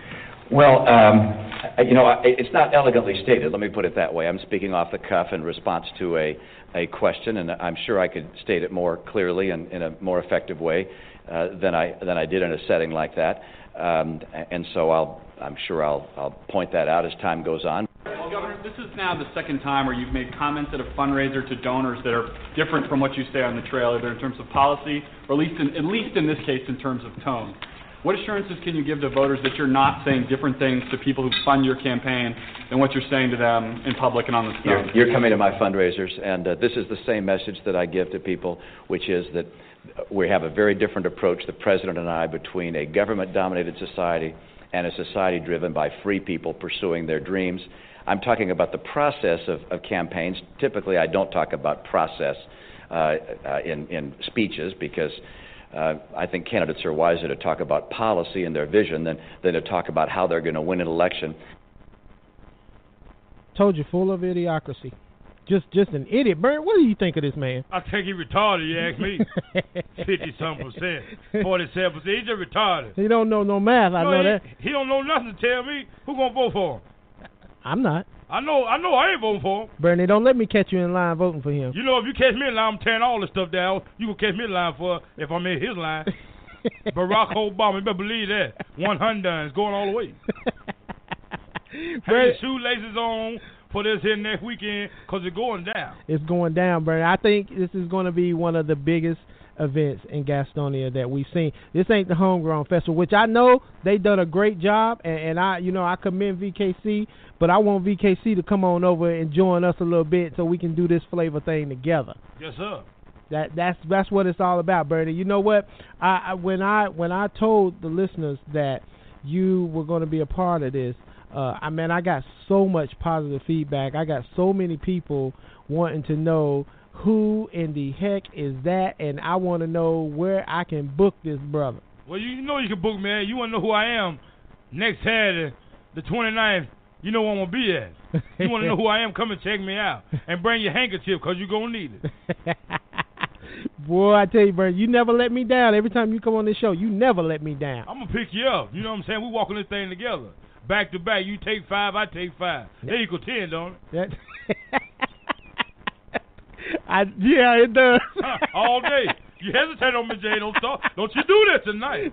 Well, um, you know, it's not elegantly stated. Let me put it that way. I'm speaking off the cuff in response to a, a question, and I'm sure I could state it more clearly and in a more effective way uh, than I than I did in a setting like that. Um, and so I'll I'm sure I'll I'll point that out as time goes on. Well, Governor, this is now the second time where you've made comments at a fundraiser to donors that are different from what you say on the trail, either in terms of policy or at least in, at least in this case in terms of tone. What assurances can you give to voters that you're not saying different things to people who fund your campaign than what you're saying to them in public and on the stage? You're, you're coming to my fundraisers, and uh, this is the same message that I give to people, which is that we have a very different approach, the President and I, between a government-dominated society and a society driven by free people pursuing their dreams. I'm talking about the process of, of campaigns. Typically, I don't talk about process uh, uh, in, in speeches because Uh, I think candidates are wiser to talk about policy and their vision than, than to talk about how they're going to win an election. Told you, full of idiocracy. Just just an idiot. Bert, what do you think of this man? I think he retarded, you ask me. fifty-some percent, forty-seven percent. He's just retarded. He don't know no math, I no, know he, that. He don't know nothing to tell me. Who going to vote for him? I'm not. I know I know I ain't voting for him. Bernie, don't let me catch you in line voting for him. You know, if you catch me in line, I'm tearing all this stuff down. You can catch me in line for if I'm in his line. Barack Obama, you better believe that. one hundred is going all the way. Have your shoelaces on for this here next weekend because it's going down. It's going down, Bernie. I think this is going to be one of the biggest events in Gastonia that we've seen. This ain't the Homegrown Festival, which I know they done a great job, and, and I, you know, I commend V K C, but I want V K C to come on over and join us a little bit so we can do this flavor thing together. Yes, sir. That that's that's what it's all about, Bernie. You know what? I, I when I when I told the listeners that you were going to be a part of this, uh, I mean, I got so much positive feedback. I got so many people wanting to know who in the heck is that, and I want to know where I can book this brother. Well, you know you can book me. You want to know who I am next Saturday, the twenty-ninth. You know where I'm going to be at. You want to know who I am, come and check me out. And bring your handkerchief because you're going to need it. Boy, I tell you, bro, you never let me down. Every time you come on this show, you never let me down. I'm going to pick you up. You know what I'm saying? We're walking this thing together. Back to back. You take five, I take five. They equal ten, don't it? I, yeah, it does. All day. You hesitate on me, Jay. Don't stop. Don't you do that tonight.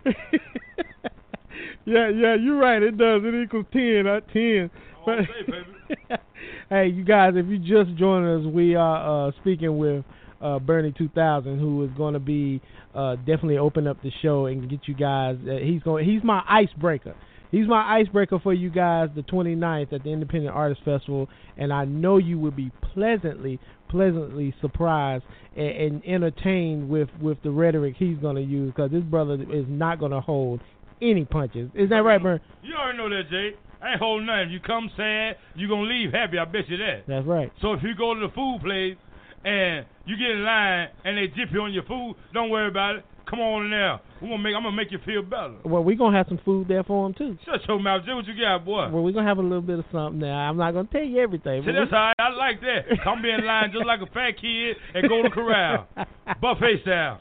yeah, yeah, you're right. It does. It equals ten, not ten. All day, baby. Hey, you guys, if you just joined us, we are uh, speaking with uh, Bernie two thousand, who is going to be uh, definitely open up the show and get you guys. Uh, he's going. He's my icebreaker. He's my icebreaker for you guys the twenty-ninth at the Independent Artist Festival, and I know you will be pleasantly, pleasantly surprised and, and entertained with, with the rhetoric he's going to use, because this brother is not going to hold any punches. Is that right, Bern? You already know that, Jay. I ain't holding nothing. You come sad, you're going to leave happy, I bet you that. That's right. So if you go to the food place and you get in line and they dip you on your food, don't worry about it. Come on in there. We're gonna make, I'm going to make you feel better. Well, we're going to have some food there for him, too. Shut your mouth, Jay. What you got, boy? Well, we're going to have a little bit of something there. I'm not going to tell you everything. See, that's all right. I like that. Come be in line just like a fat kid and go to corral. Buffet style.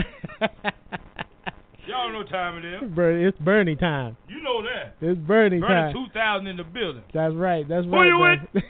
Y'all know what time it is. Bernie, it's Bernie time. You know that. It's Bernie, Bernie time. two thousand in the building. That's right. That's Who right. you with?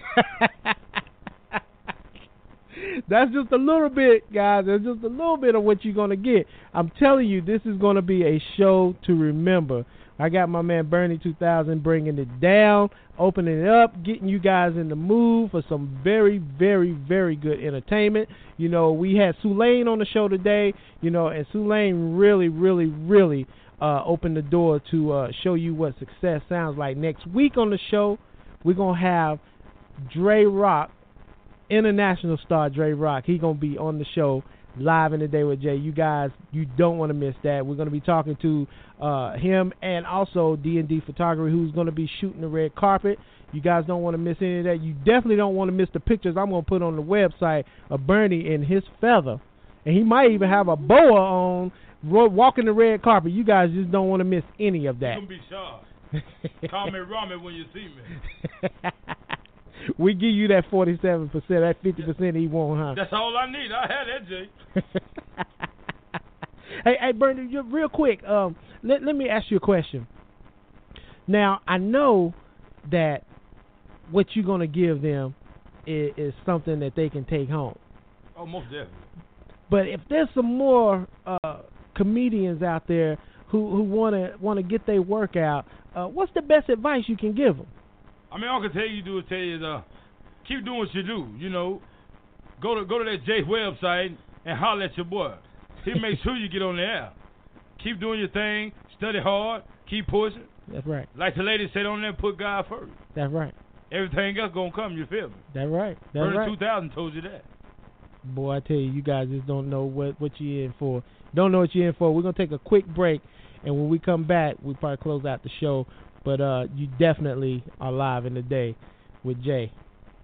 That's just a little bit, guys. That's just a little bit of what you're going to get. I'm telling you, this is going to be a show to remember. I got my man Bernie two thousand bringing it down, opening it up, getting you guys in the mood for some very, very, very good entertainment. You know, we had Sulaine on the show today, you know, and Sulaine really, really, really uh, opened the door to uh, show you what success sounds like. Next week on the show, we're going to have Dre Rock, international star Dre Rock. He's going to be on the show live in the day with Jay. You guys, you don't want to miss that. We're going to be talking to uh, him and also D and D Photography, who's going to be shooting the red carpet. You guys don't want to miss any of that. You definitely don't want to miss the pictures I'm going to put on the website of Bernie in his feather. And he might even have a boa on walking the red carpet. You guys just don't want to miss any of that. You're going to be sharp. Call me Rami when you see me. We give you that forty-seven percent, that fifty percent he won't, huh? That's all I need. I had that, Jay. hey, hey, Bernie, real quick, um, let, let me ask you a question. Now, I know that what you're going to give them is, is something that they can take home. Oh, most definitely. But if there's some more uh, comedians out there who who want to want to get their work out, uh, what's the best advice you can give them? I mean, all I can tell you do is tell you is, uh, keep doing what you do. You know, go to go to that Jay website and holler at your boy. He make sure you get on the air. Keep doing your thing. Study hard. Keep pushing. That's right. Like the lady said on there, put God first. That's right. Everything else gonna come. You feel me? That's right. That's Burning right. two thousand told you that. Boy, I tell you, you guys just don't know what, what you're in for. Don't know what you're in for. We're going to take a quick break, and when we come back, we probably close out the show. But uh, you definitely are live in the day with Jay.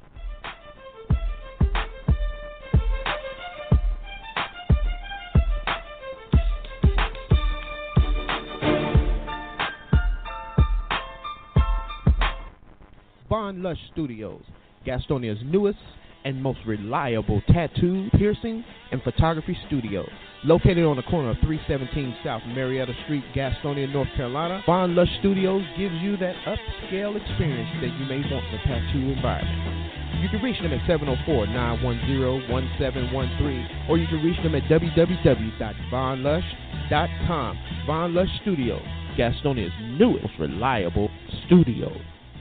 Von Lush Studios, Gastonia's newest and most reliable tattoo, piercing, and photography studio. Located on the corner of three seventeen South Marietta Street, Gastonia, North Carolina, Von Lush Studios gives you that upscale experience that you may want in a tattoo environment. You can reach them at seven oh four, nine one zero, one seven one three, or you can reach them at w w w dot von lush dot com. Von Lush Studios, Gastonia's newest reliable studio.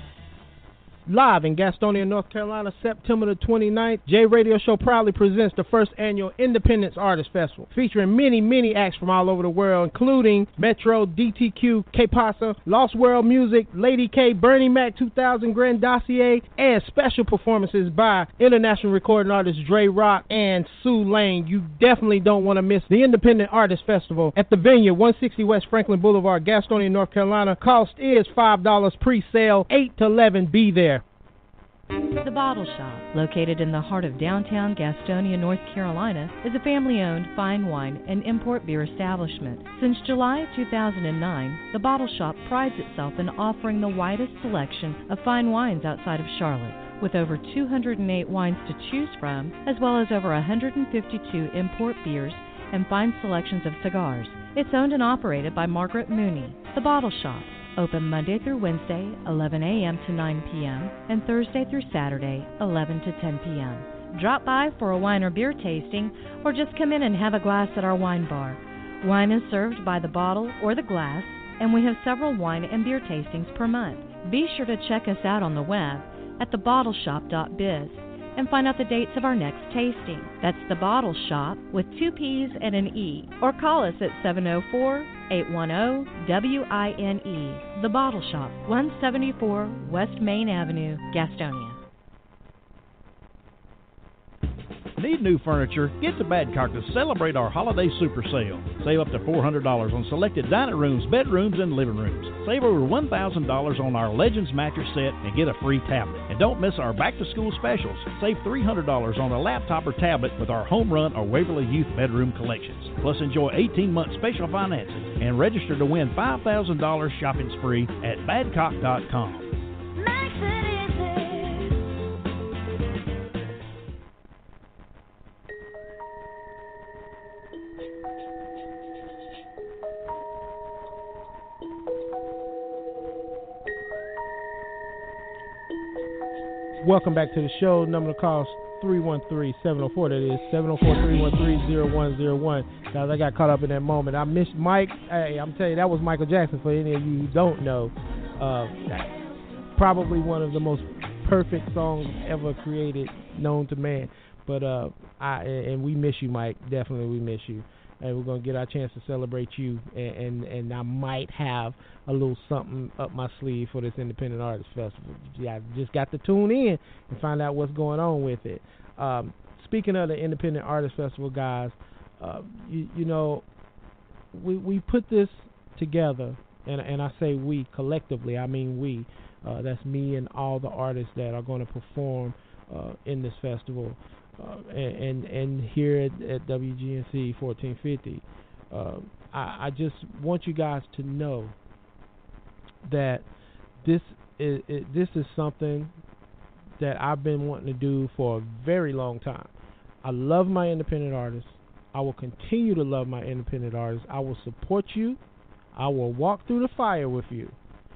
Live in Gastonia, North Carolina, September the twenty-ninth, J Radio Show proudly presents the first annual Independence Artist Festival, featuring many, many acts from all over the world, including Metro, D T Q, K-Pasa, Lost World Music, Lady K, Bernie Mac two thousand Grand Dossier, and special performances by international recording artists Dre Rock and Sue Lane. You definitely don't want to miss the Independent Artist Festival at the venue, one sixty West Franklin Boulevard, Gastonia, North Carolina. Cost is five dollars pre-sale, eight to eleven. Be there. The Bottle Shop, located in the heart of downtown Gastonia, North Carolina, is a family-owned fine wine and import beer establishment. Since July two thousand nine, The Bottle Shop prides itself in offering the widest selection of fine wines outside of Charlotte, with over two hundred eight wines to choose from, as well as over one hundred fifty-two import beers and fine selections of cigars. It's owned and operated by Margaret Mooney. The Bottle Shop, open Monday through Wednesday, eleven a.m. to nine p.m., and Thursday through Saturday, eleven to ten p.m. Drop by for a wine or beer tasting, or just come in and have a glass at our wine bar. Wine is served by the bottle or the glass, and we have several wine and beer tastings per month. Be sure to check us out on the web at the bottle shop dot biz and find out the dates of our next tasting. That's The Bottle Shop with two P's and an E. Or call us at seven oh four, eight one oh, W I N E. The Bottle Shop, one seventy-four West Main Avenue, Gastonia. Need new furniture? Get to Badcock to celebrate our holiday super sale. Save up to four hundred dollars on selected dining rooms, bedrooms, and living rooms. Save over one thousand dollars on our Legends mattress set and get a free tablet. And don't miss our back-to-school specials. Save three hundred dollars on a laptop or tablet with our Home Run or Waverly Youth bedroom collections. Plus, enjoy eighteen months special financing and register to win five thousand dollars shopping spree at badcock dot com. Welcome back to the show. Number to call is three one three, seven oh four. That is seven oh four, three one three, oh one oh one. Guys, I got caught up in that moment. I missed Mike. Hey, I'm telling you, that was Michael Jackson. For any of you who don't know, uh, probably one of the most perfect songs ever created, known to man. But uh, I and we miss you, Mike. Definitely, we miss you. And we're gonna get our chance to celebrate you, and, and and I might have a little something up my sleeve for this Independent Artist Festival. Yeah, I just got to tune in and find out what's going on with it. Um, speaking of the Independent Artist Festival, guys, uh, you, you know, we we put this together, and and I say we collectively. I mean we. Uh, that's me and all the artists that are going to perform uh, in this festival. Uh, and, and and here at, at W G N C fourteen fifty, uh, I, I just want you guys to know that this is it, this is something that I've been wanting to do for a very long time. I love my independent artists. I will continue to love my independent artists. I will support you. I will walk through the fire with you.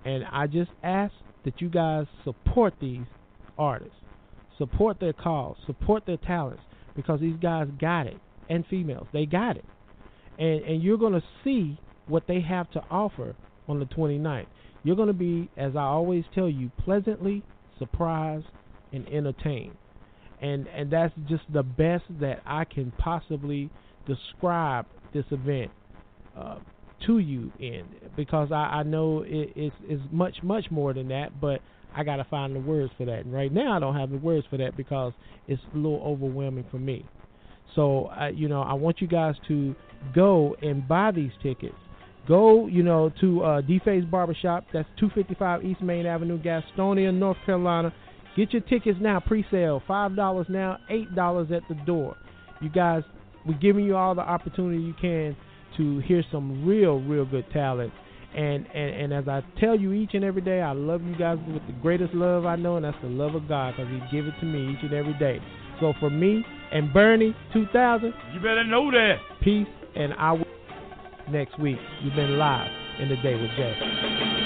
And I just ask that you guys support these artists, support their cause, support their talents, because these guys got it, and females, they got it. And and you're going to see what they have to offer on the twenty-ninth. You're going to be, as I always tell you, pleasantly surprised and entertained. And and that's just the best that I can possibly describe this event uh, to you in, because I, I know it, it's, it's much, much more than that, but I got to find the words for that. And right now I don't have the words for that because it's a little overwhelming for me. So, uh, you know, I want you guys to go and buy these tickets. Go, you know, to uh, D-Face Barbershop. That's two fifty-five East Main Avenue, Gastonia, North Carolina. Get your tickets now, pre-sale, five dollars now, eight dollars at the door. You guys, we're giving you all the opportunity you can to hear some real, real good talent. And, and, and as I tell you each and every day, I love you guys with the greatest love I know, and that's the love of God, because He give it to me each and every day. So for me and Bernie two thousand, you better know that. Peace, and I will next week. You've been live in the Day with Jay.